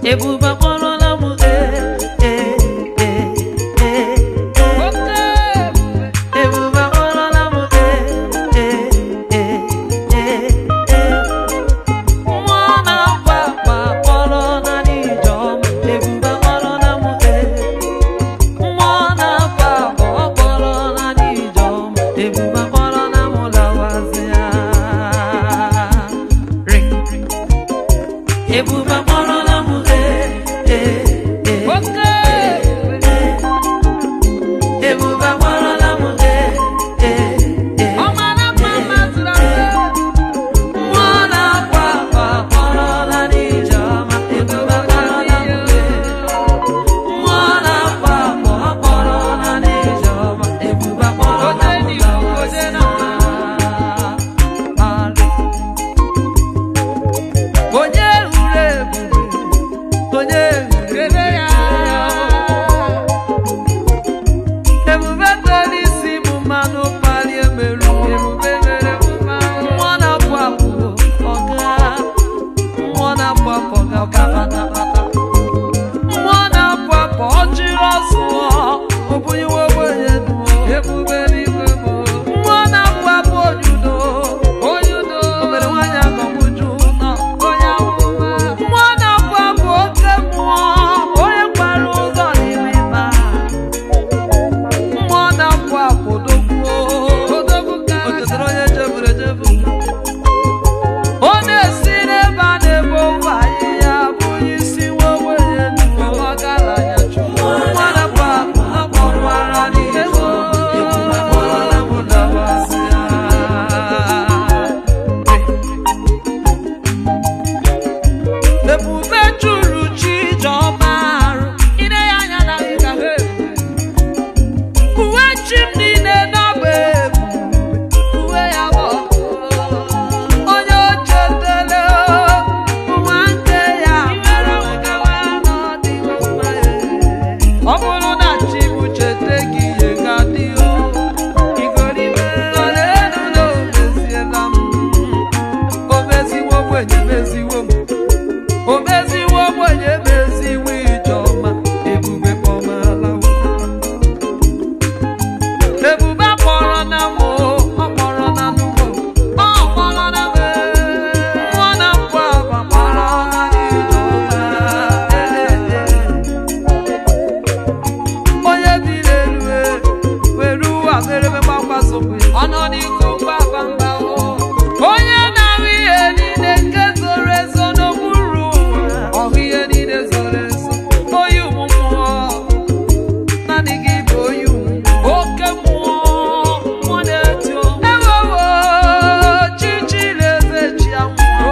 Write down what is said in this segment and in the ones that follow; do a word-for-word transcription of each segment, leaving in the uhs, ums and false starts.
Ebuba kpọrọla m e e e e Ebuba kpọrọla m e e e e Nwa na-akwa akwa kpọrọ na n'Ijeọma. Ebuba kpọrọla m e Nwa na-akwa akwa kpọrọ na n'Ijeọma. Ebuba kpọrọla m lawazịa. Ring. Ebuba kpọrọla m e e e Ebuba kpọrọla m e e e Nwa na-akwa akwa kpọrọ na n'Ijeọma. Ebuba kpọrọla m e Nwa na-akwa akwa kpọrọ na n'Ijeọma. Ebuba kpọrọla m lawazịa. Onye hụrụ ebube, onye hụrụ ya. Ebube tere isi m mmanụ kpali emerụ. Ebube mere m mmanụ. Mmụọ na-apụ apụ ọga. Mmụọ na-apụ apụ ọga ọga pata pata. Mmụọ na-apụ apụ ọjịrị ọsụọ. Obunyiwe ogbenye duo. Ebube n'igwe bụ. Mmụọ na-apụ apụ ojudo. Ojudo. O mere nwaanyị agọmụju nọ. Onye amụma. Mmụọ na-apụ apụ oke mmụọ. Onye kwara ụzọ n'ime ịba. Mmụọ na-apụ apụ dogbuo. O chetara onye jeburu ejebu. Ọ na-esi n'ebe a na-ebo ụwa ahịhịa bụ onye isi nwa ogbenye duo. Ọ gara anya chukwu. Mmụọ na-apụ apụ akpọrọla n'ihu. Ebuba kpọrọla m lawazịa. Ebube juru Chijeọma arụ. Ine ya anya na ịga ha ebube. Uwe chi m niile n'ọba ebube. Uwe ya bụ onye o chetara nwa nke ya mere nkewa n'ọdịgo mma ya. Ọ bụrụ na chi m chete gị ihe ga-adị o. Igoribe ọlaedo na o meziela m. O meziwo ogbenye meziwo m. O meziwo ogbenye meziwo Ijeọma. Ebube kpọmala m. Ebube kpọrọ na m o. Ọ kpọrọ na m o. Ọ kpọrọ na m e. Mmụọ na-apụ akwa kpọrọ na n'Ijeọma. E e e Onye bi n'elu e were ụwa merebe gbagba sokwe. Ọ nọ n'iko mgbaba mba o. Onye na-ahụ ihe niile nke zoro ezo n'okpuru ụwa. Ọ hụ ihe niile zoro ezo. Onye ụmụ mmụọ. Naanị gị bụ onye ụmụ mmụọ. Oke mmụọ. Mmụọ na-eti o. Ewowo chi chi na-eze chi anwụ.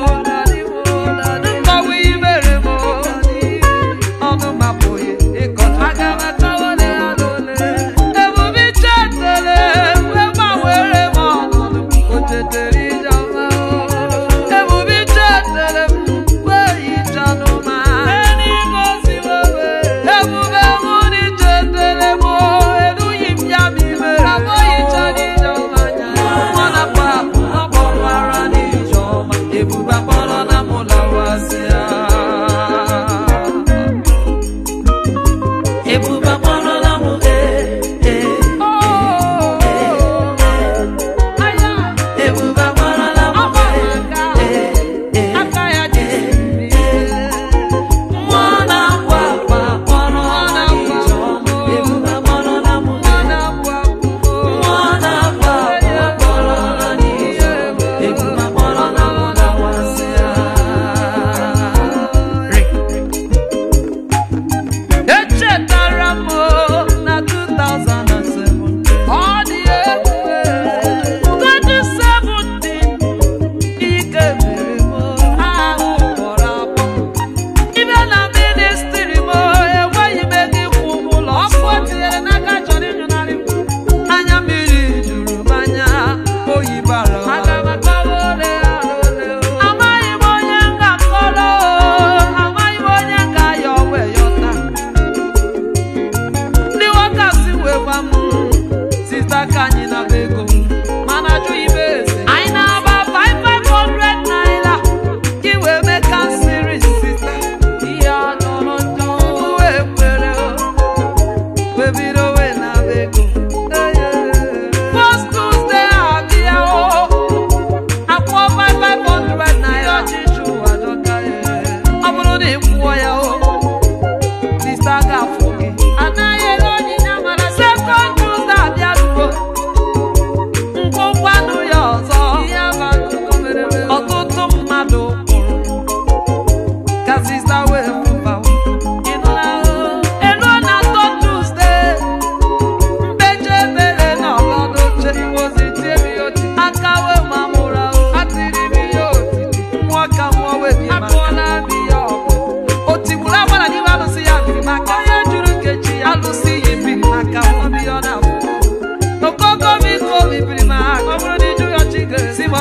Nkọwa imere m o. Ọnụ mapụghị ịkọta. Aga m atawa ole ya n'ole. Ebube chetara wee gbanwere m ọnọdụ m.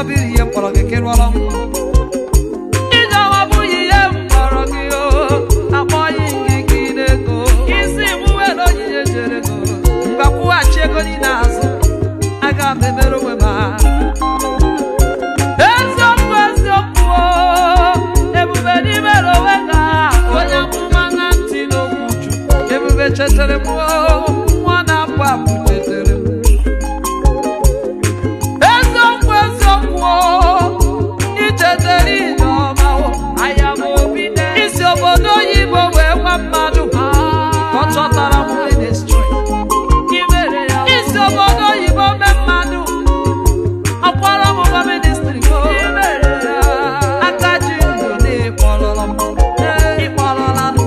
biri ye mkpọrọ gị ka ịrụọrọ m ijeọma bụghị ihe mkpọrọ gị o akpọghị gị ka ị na-ego isi m were onyinye jere ego mgbakwụghachi ego niile azụ aga m emere onwe m eziokwu eziokwu ebube n'imere onwe ga onye amụma na ntị n'okwu Chukwu ebube chetara m nwa na-apụ apụ chetara m eziokwu eziokwu ichetara ijeọma anya m obi isi obodo oyibo wee gwa mmadụ ka ọ chọtara m ministry isi obodo oyibo mee mmadụ ọkpọrọ m gwa ministry aka ji ndụ na ịkpọrọla m ịkpọrọla m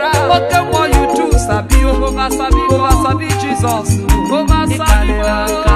over sabi, over sabi Jesus, over sabi.